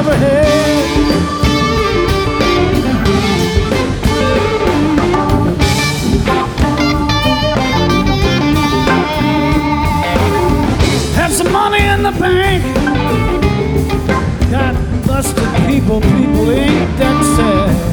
ever had. Have some money in the bank. Got busted people, people ain't that sad.